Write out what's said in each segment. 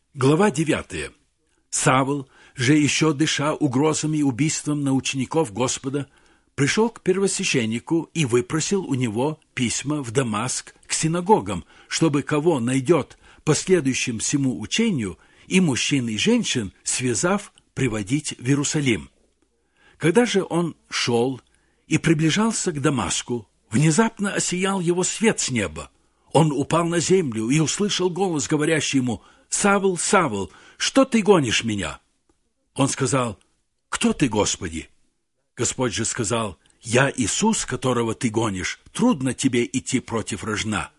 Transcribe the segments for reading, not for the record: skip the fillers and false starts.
Глава 9. Савл же, еще дыша угрозами и убийством на учеников Господа, пришел к первосвященнику и выпросил у него письма в Дамаск к синагогам, чтобы кого найдет по следующему всему учению, и мужчин и женщин, связав, приводить в Иерусалим. Когда же он шел и приближался к Дамаску, внезапно осиял его свет с неба. Он упал на землю и услышал голос, говорящий ему: «Савл, Савл, что ты гонишь меня?» Он сказал: «Кто ты, Господи?» Господь же сказал: «Я Иисус, которого ты гонишь. Трудно тебе идти против рожна».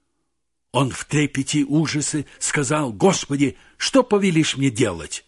Он в трепете ужаса сказал: «Господи, что повелишь мне делать?»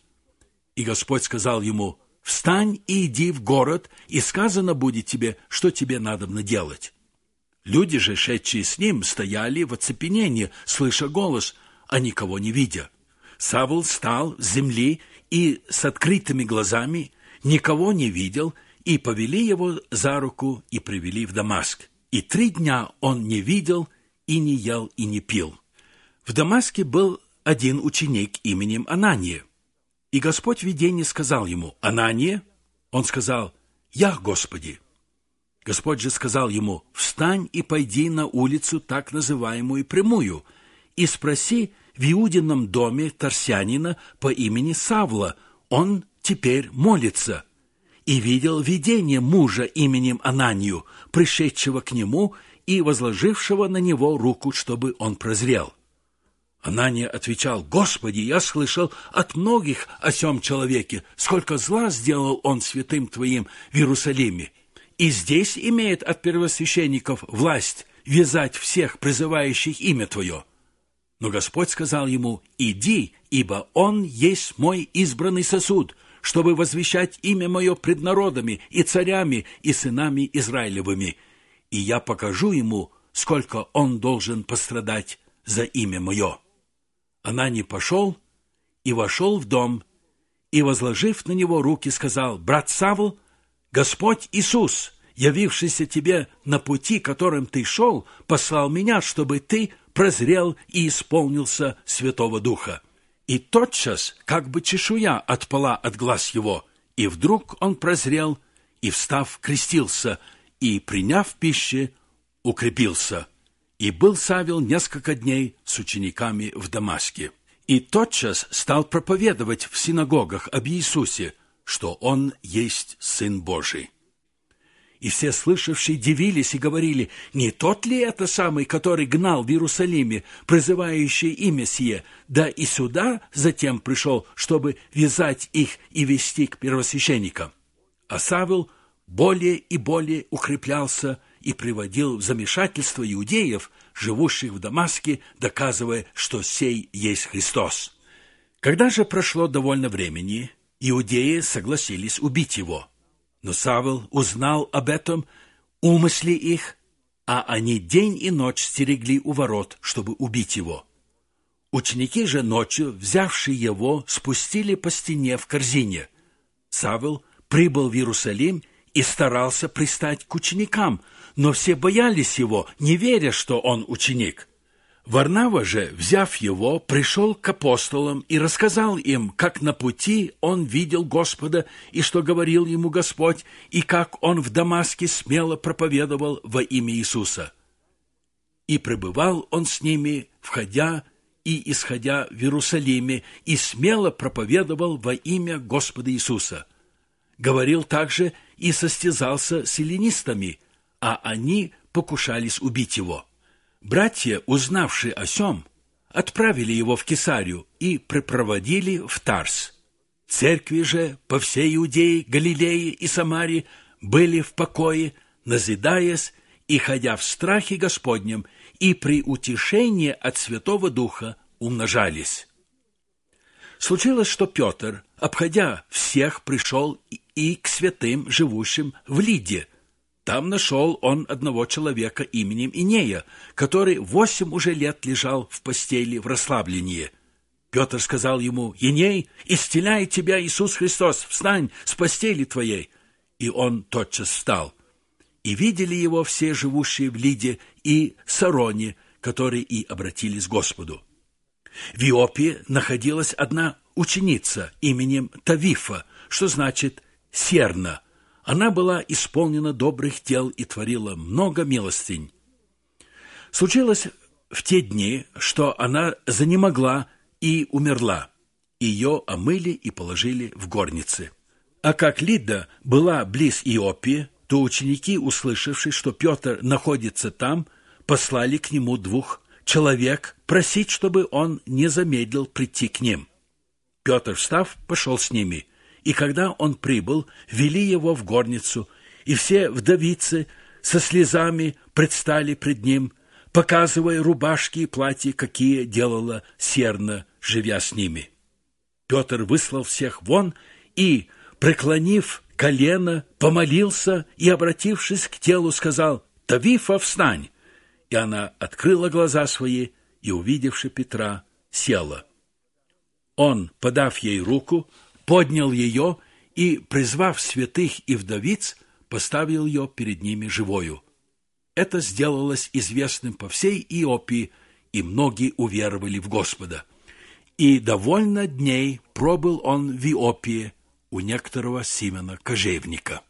И Господь сказал ему: «Встань и иди в город, и сказано будет тебе, что тебе надобно делать». Люди же, шедшие с ним, стояли в оцепенении, слыша голос, а никого не видя. Савл встал с земли и с открытыми глазами, никого не видел, и повели его за руку и привели в Дамаск. И 3 дня он не видел, и не ел, и не пил. В Дамаске был один ученик именем Анания. И Господь в видении сказал ему: «Анания?» Он сказал: «Я, Господи». Господь же сказал ему: «Встань и пойди на улицу, так называемую Прямую, и спроси в Иудином доме Тарсянина по имени Савла, он теперь молится». И видел видение мужа именем Ананию, пришедшего к нему и возложившего на него руку, чтобы он прозрел. Анания отвечал: «Господи, я слышал от многих о сем человеке, сколько зла сделал он святым Твоим в Иерусалиме, и здесь имеет от первосвященников власть вязать всех, призывающих имя Твое». Но Господь сказал ему: «Иди, ибо он есть мой избранный сосуд, чтобы возвещать имя мое пред народами и царями и сынами Израилевыми, и я покажу ему, сколько он должен пострадать за имя мое». Ананий пошел и вошел в дом, и, возложив на него руки, сказал: «Брат Савл, Господь Иисус, явившийся тебе на пути, которым ты шел, послал меня, чтобы ты прозрел и исполнился Святого Духа». И тотчас, как бы чешуя отпала от глаз его, и вдруг он прозрел, и, встав, крестился, и, приняв пищу, укрепился. И был Савел несколько дней с учениками в Дамаске. И тотчас стал проповедовать в синагогах об Иисусе, что Он есть Сын Божий. И все слышавшие дивились и говорили: «Не тот ли это самый, который гнал в Иерусалиме, призывающий имя сие, да и сюда затем пришел, чтобы вязать их и вести к первосвященникам?» А Савел более и более укреплялся и приводил в замешательство иудеев, живущих в Дамаске, доказывая, что сей есть Христос. Когда же прошло довольно времени, иудеи согласились убить его. Но Савл узнал об этом умысле их, а они день и ночь стерегли у ворот, чтобы убить его. Ученики же ночью, взявшие его, спустили по стене в корзине. Савл прибыл в Иерусалим и старался пристать к ученикам, но все боялись его, не веря, что он ученик. Варнава же, взяв его, пришел к апостолам и рассказал им, как на пути он видел Господа, и что говорил ему Господь, и как он в Дамаске смело проповедовал во имя Иисуса. И пребывал он с ними, входя и исходя в Иерусалиме, и смело проповедовал во имя Господа Иисуса. Говорил также и состязался с эллинистами, а они покушались убить его. Братья, узнавшие о сем, отправили его в Кесарию и припроводили в Тарс. Церкви же по всей Иудее, Галилее и Самарии были в покое, назидаясь и ходя в страхе Господнем, и при утешении от Святого Духа умножались. Случилось, что Петр, обходя всех, пришел и к святым, живущим в Лидде. Там нашел он одного человека именем Инея, который 8 уже лет лежал в постели в расслаблении. Петр сказал ему: «Иней, исцеляет тебя Иисус Христос, встань с постели твоей». И он тотчас встал. И видели его все живущие в Лидде и Сароне, которые и обратились к Господу. В Иопии находилась одна ученица именем Тавифа, что значит «серна». Она была исполнена добрых дел и творила много милостынь. Случилось в те дни, что она занемогла и умерла. Ее омыли и положили в горницы. А как Лидда была близ Иопии, то ученики, услышавши, что Петр находится там, послали к нему 2 человек просить, чтобы он не замедлил прийти к ним. Петр, встав, пошел с ними, и когда он прибыл, вели его в горницу, и все вдовицы со слезами предстали пред ним, показывая рубашки и платья, какие делала серна, живя с ними. Петр выслал всех вон и, преклонив колено, помолился и, обратившись к телу, сказал: «Тавифа, встань!» И она открыла глаза свои и, увидевши Петра, села. Он, подав ей руку, поднял ее и, призвав святых и вдовиц, поставил ее перед ними живою. Это сделалось известным по всей Иопии, и многие уверовали в Господа. И довольно дней пробыл он в Иопии у некоторого Симона Кожевника.